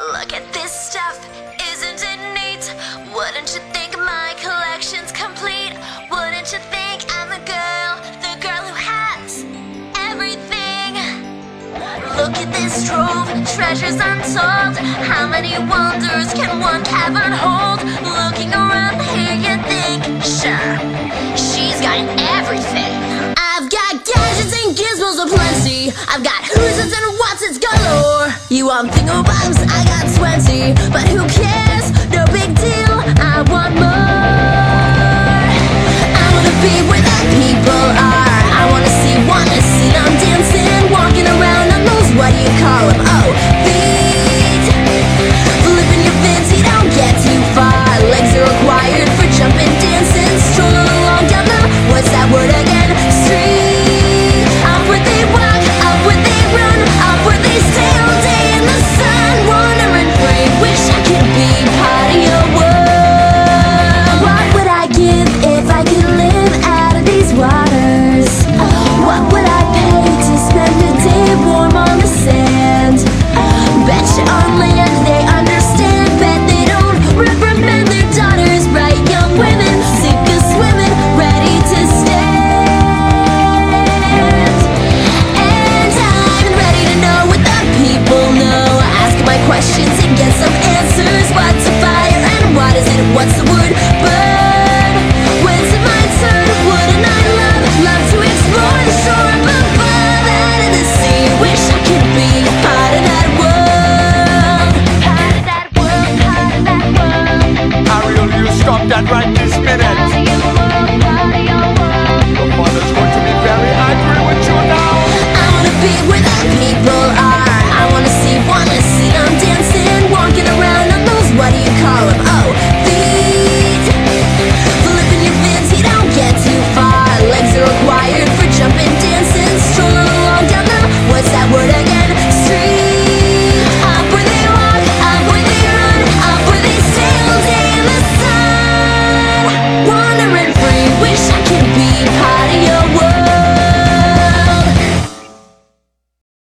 Look at this stuff, isn't it neat? Wouldn't you think my collection's complete? Wouldn't you think I'm the girl who has everything? Look at this trove, treasures untold. How many wonders can one cavern hold? Looking around here you think, sure, she's got everything. I've got gadgets and gizmos aplenty. I've got who's and what's it's galore. You want thingamabobs, I got 20. But who cares, no big deal, I want more. I wanna be where the people are. I wanna see them dancing, walking around on those, what do you call them? Oh, feet. Flipping your fancy, don't get too far. Legs are required for jumping, dancing, strolling along down the, what's that word again? Street. Up where they walk, up where they run, up where they stay all day in the sun, wandering free. Wish I could be part of your world. What would I give if I could live out of these waters? What would I pay to spend a day warm on the sand? Bet you only